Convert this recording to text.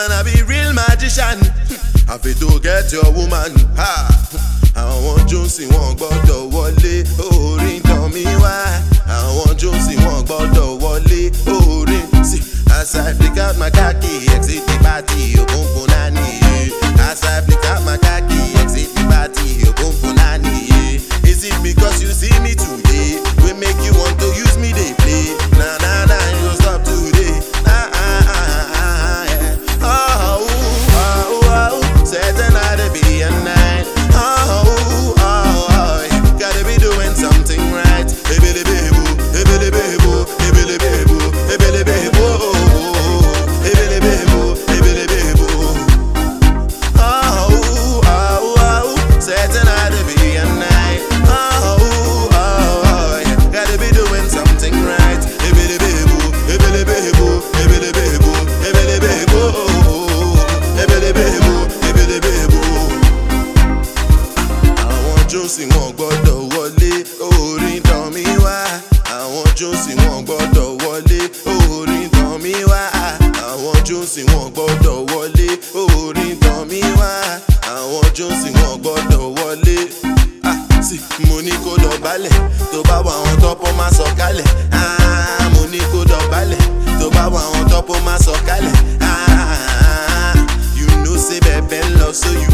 wanna be real magician. I fit to get your woman. Ha. Àwọn Jones wọn gbọ́dọ̀ wọlé, orin tàn mí wá. Àwọn Jones wọn gbọ́dọ̀ wọlé, orin. See, as I flick out my khaki, exit the party, open punani. As I flick out my khaki, exit the party, open punani. Is it because you see me today? We make you want to use me, they play. Nah, nah, nah, you gon' stop today. Yeah. Oh, oh, oh, certain I to be a night. Oh, oh, oh, gotta be doing something right. Ebele bebo, ebele bebo, ebele bebo, ebele bebo, ebele bebo, ebele bebo. Oh, oh, oh, certain I to be a night. Oh, oh, gotta be doing something right. Ebele bebo, ebele bebo, ebele bebo, ebele bebo, ebele bebo, ebele bebo. Àwọn Jones wọn gbọ́dọ̀ wọlé, orin tàn mí wá. Àwọn Jones wọn gbọ́dọ̀ wọlé, orin tàn mí wá. Àwọn Jones wọn gbọ́dọ̀ wọlé, orin tàn mí wá. Àwọn Jones wọn gbọ́dọ̀ wọlé. Sí, mo ní kó dọ̀bálẹ̀, tó bá wà àwọn tọ́pọ̀ máa sọ̀kalẹ̀. Mo ní kó dọ̀bálẹ̀, tó bá wà àwọn tọ́pọ̀ máa sọ̀kalẹ̀. You know say bẹ̀bẹ̀ ń lọ, so you